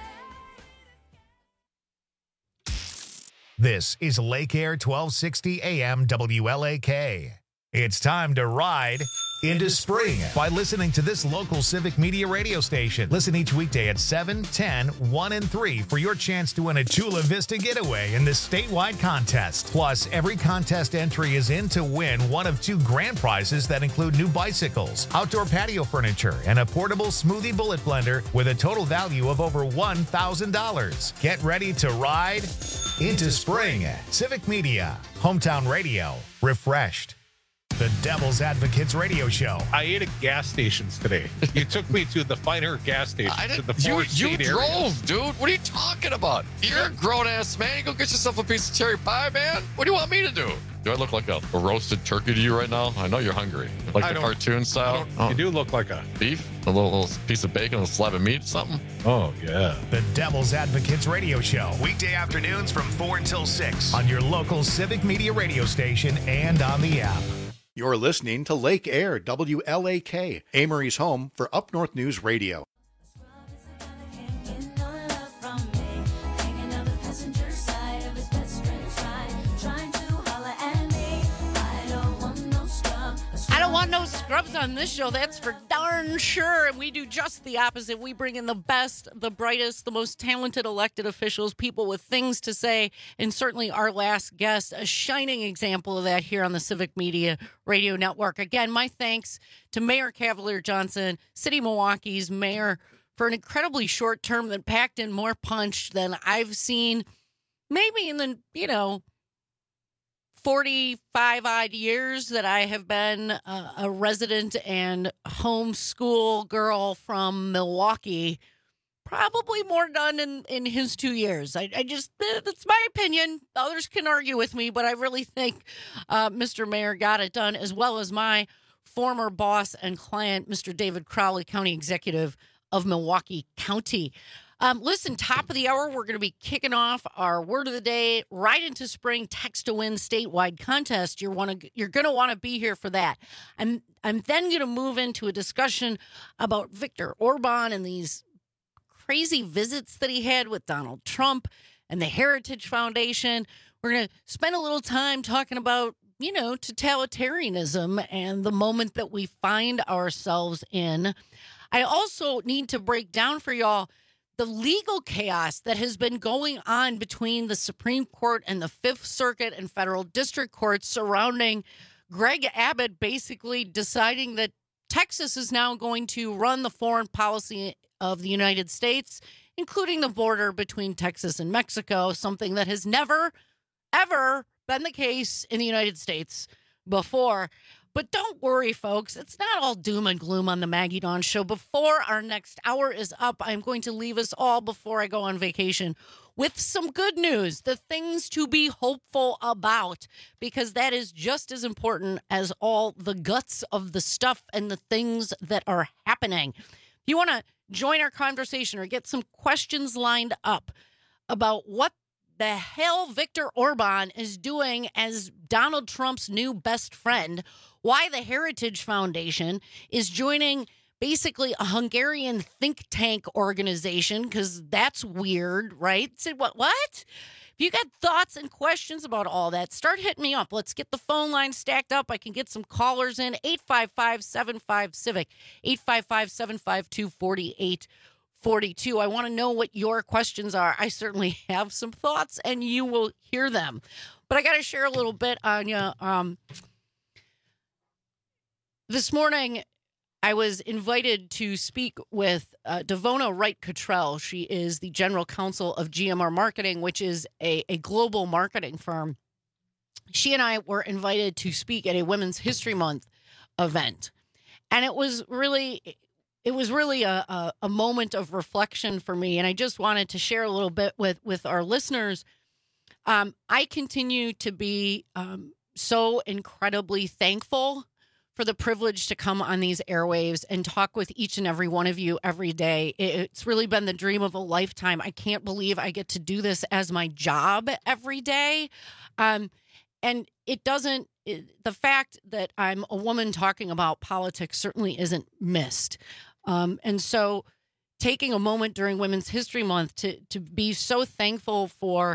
This is Lake Air 1260 AM WLAK. It's time to ride into spring by listening to this local Civic Media radio station. Listen each weekday at 7, 10, 1, and 3 for your chance to win a Chula Vista getaway in this statewide contest. Plus, every contest entry is in to win one of 2 grand prizes that include new bicycles, outdoor patio furniture, and a portable smoothie bullet blender with a total value of over $1,000. Get ready to ride into spring. Civic Media, hometown radio, refreshed. The Devil's Advocates radio show.
I ate at gas stations today. You took me to the finer gas station.
You drove, dude. What are you talking about? You're a grown-ass man. You go get yourself a piece of cherry pie, man. What do you want me to do? Do I look like a roasted turkey to you right now? I know you're hungry. Like the cartoon style?
You do look like a...
Beef? A little piece of bacon, a slab of meat, something?
Oh, yeah.
The Devil's Advocates radio show. Weekday afternoons from 4 until 6 on your local Civic Media radio station and on the app.
You're listening to Lake Air, WLAK, Amory's home for Up North News Radio.
I don't want no scrubs on this show, that's for darn sure. And we do just the opposite. We bring in the best, the brightest, the most talented elected officials, people with things to say, and certainly our last guest, a shining example of that here on the Civic Media Radio Network. Again, my thanks to Mayor Cavalier Johnson, City of Milwaukee's mayor, for an incredibly short term that packed in more punch than I've seen maybe in the, 45 odd years that I have been a resident and homeschool girl from Milwaukee. Probably more done in his 2 years. I just, that's my opinion. Others can argue with me, but I really think Mr. Mayor got it done, as well as my former boss and client, Mr. David Crowley, County Executive of Milwaukee County. Listen, top of the hour, we're going to be kicking off our word of the day, right into spring text to win statewide contest. You're going to want to be here for that. I'm then going to move into a discussion about Viktor Orban and these crazy visits that he had with Donald Trump and the Heritage Foundation. We're going to spend a little time talking about, totalitarianism and the moment that we find ourselves in. I also need to break down for y'all the legal chaos that has been going on between the Supreme Court and the Fifth Circuit and federal district courts surrounding Greg Abbott basically deciding that Texas is now going to run the foreign policy of the United States, including the border between Texas and Mexico, something that has never, ever been the case in the United States before. But don't worry, folks. It's not all doom and gloom on the Maggie Dawn Show. Before our next hour is up, I'm going to leave us all, before I go on vacation, with some good news, the things to be hopeful about, because that is just as important as all the guts of the stuff and the things that are happening. If you want to join our conversation or get some questions lined up about what the hell Viktor Orban is doing as Donald Trump's new best friend, why the Heritage Foundation is joining basically a Hungarian think tank organization, because that's weird, right? Say, what? If you got thoughts and questions about all that, start hitting me up. Let's get the phone line stacked up. I can get some callers in. 855-75-CIVIC, 855-752-4842. I want to know what your questions are. I certainly have some thoughts, and you will hear them. But I got to share a little bit on you. This morning, I was invited to speak with Devona Wright-Cottrell. She is the general counsel of GMR Marketing, which is a global marketing firm. She and I were invited to speak at a Women's History Month event. And it was really a moment of reflection for me. And I just wanted to share a little bit with our listeners. I continue to be so incredibly thankful for the privilege to come on these airwaves and talk with each and every one of you every day. It's really been the dream of a lifetime. I can't believe I get to do this as my job every day. And the fact that I'm a woman talking about politics certainly isn't missed. And so taking a moment during Women's History Month to be so thankful for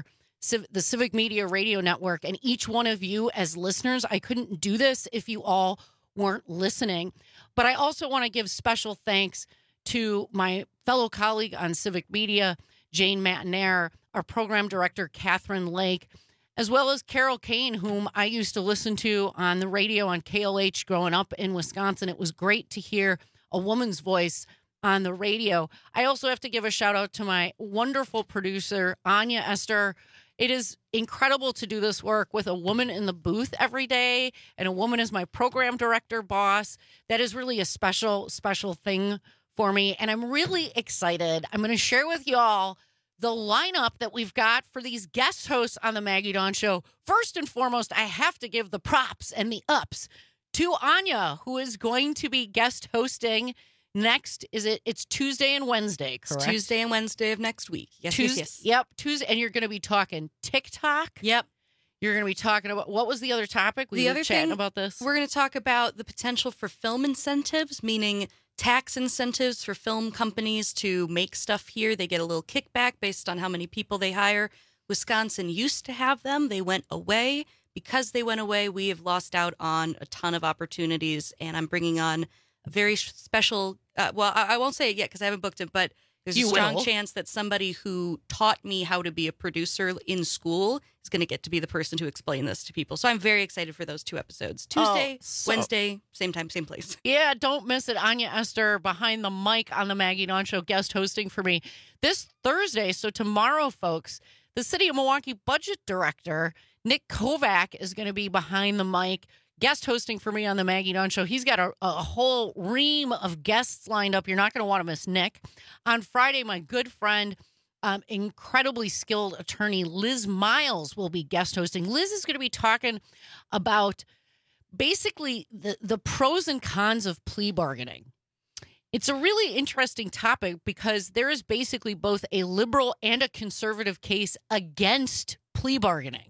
the Civic Media Radio Network, and each one of you as listeners. I couldn't do this if you all weren't listening. But I also want to give special thanks to my fellow colleague on Civic Media, Jane Matinaire, our program director, Catherine Lake, as well as Carol Kane, whom I used to listen to on the radio on KLH growing up in Wisconsin. It was great to hear a woman's voice on the radio. I also have to give a shout out to my wonderful producer, Anya Esther. It is incredible to do this work with a woman in the booth every day and a woman as my program director boss. That is really a special, special thing for me. And I'm really excited. I'm going to share with y'all the lineup that we've got for these guest hosts on the Maggie Dawn Show. First and foremost, I have to give the props and the ups to Anya, who is going to be guest hosting next. It's Tuesday and Wednesday, correct?
It's Tuesday and Wednesday of next week. Yes.
Yep, Tuesday. And you're going to be talking TikTok.
Yep.
You're going to be talking about, what was the other topic? We were chatting about this.
We're going to talk about the potential for film incentives, meaning tax incentives for film companies to make stuff here. They get a little kickback based on how many people they hire. Wisconsin used to have them. They went away. Because they went away, we have lost out on a ton of opportunities. And I'm bringing on a very special, I won't say it yet because I haven't booked it, but there's a strong chance that somebody who taught me how to be a producer in school is going to get to be the person to explain this to people. So I'm very excited for those 2 episodes. Tuesday, Wednesday, same time, same place.
Yeah, don't miss it. Anya Esther behind the mic on the Maggie Dawn Show, guest hosting for me this Thursday. So tomorrow, folks, the City of Milwaukee Budget Director, Nick Kovac, is going to be behind the mic, guest hosting for me on the Maggie Dawn Show. He's got a whole ream of guests lined up. You're not going to want to miss Nick. On Friday, my good friend, incredibly skilled attorney Liz Miles will be guest hosting. Liz is going to be talking about basically the pros and cons of plea bargaining. It's a really interesting topic because there is basically both a liberal and a conservative case against plea bargaining,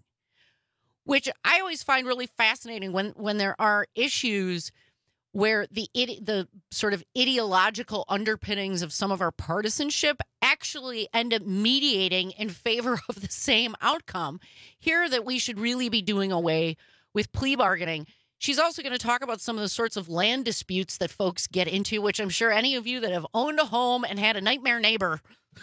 which I always find really fascinating when there are issues where the sort of ideological underpinnings of some of our partisanship actually end up mediating in favor of the same outcome. Here, that we should really be doing away with plea bargaining. She's also going to talk about some of the sorts of land disputes that folks get into, which I'm sure any of you that have owned a home and had a nightmare neighbor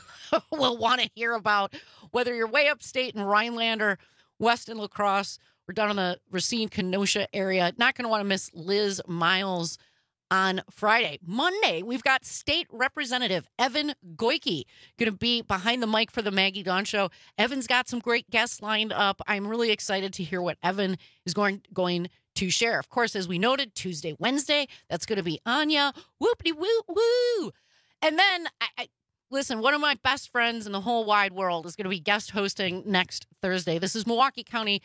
will want to hear about, whether you're way upstate in Rhineland or west in La Crosse or down in the Racine, Kenosha area. Not going to want to miss Liz Miles on Friday. Monday, we've got State Representative Evan Goyke going to be behind the mic for the Maggie Dawn Show. Evan's got some great guests lined up. I'm really excited to hear what Evan is going to share. Of course, as we noted, Tuesday, Wednesday, that's going to be Anya. Whoopity-woo-woo. And then, listen, one of my best friends in the whole wide world is going to be guest hosting next Thursday. This is Milwaukee County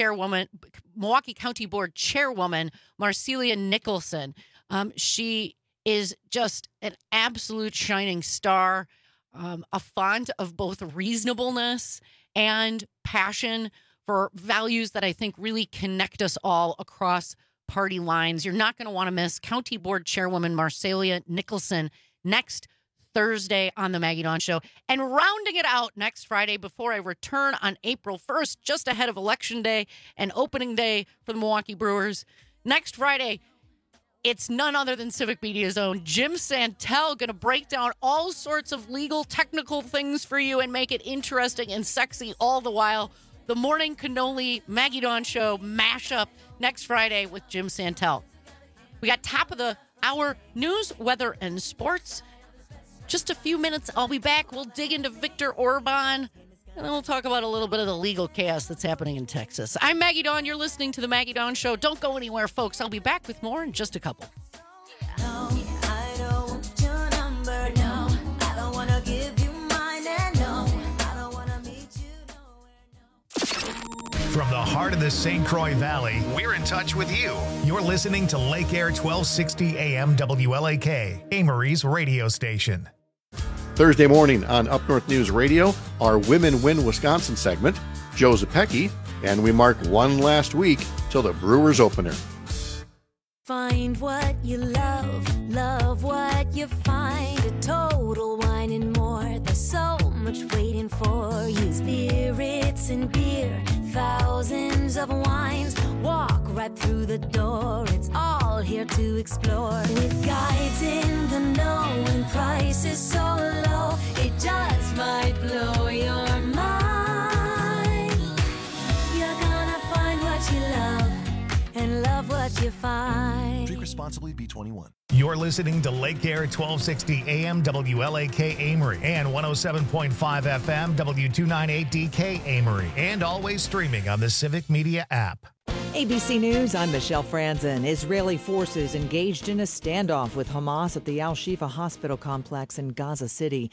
Board Chairwoman, Marcelia Nicholson. She is just an absolute shining star, a font of both reasonableness and passion for values that I think really connect us all across party lines. You're not going to want to miss County Board Chairwoman Marcelia Nicholson next Thursday on the Maggie Dawn Show. And rounding it out next Friday before I return on April 1st, just ahead of Election Day and opening day for the Milwaukee Brewers. Next Friday, it's none other than Civic Media's own Jim Santel, going to break down all sorts of legal, technical things for you and make it interesting and sexy all the while. The Morning Cannoli Maggie Dawn Show mashup next Friday with Jim Santel. We got top of the hour news, weather, and sports. Just a few minutes, I'll be back. We'll dig into Viktor Orban, and then we'll talk about a little bit of the legal chaos that's happening in Texas. I'm Maggie Dawn. You're listening to The Maggie Dawn Show. Don't go anywhere, folks. I'll be back with more in just a couple.
From the heart of the St. Croix Valley, we're in touch with you. You're listening to Lake Air 1260 AM WLAK, Amory's radio station.
Thursday morning on Up North News Radio, our Women Win Wisconsin segment, Joe Zepecki, and we mark one last week till the Brewers opener.
Find what you love, love what you find. A Total Wine and More. There's so much waiting for you. Spirits and beer, thousands of wines. Walk right through the door, it's all here to explore. With guides in the know and prices so low, it just might blow your mind. You're gonna find what you love and love what you find.
Drink responsibly, B21.
You're listening to Lake Air 1260 AM WLAK Amory and 107.5 FM W298DK Amory, and always streaming on the Civic Media app.
ABC News, I'm Michelle Franzen. Israeli forces engaged in a standoff with Hamas at the Al-Shifa hospital complex in Gaza City.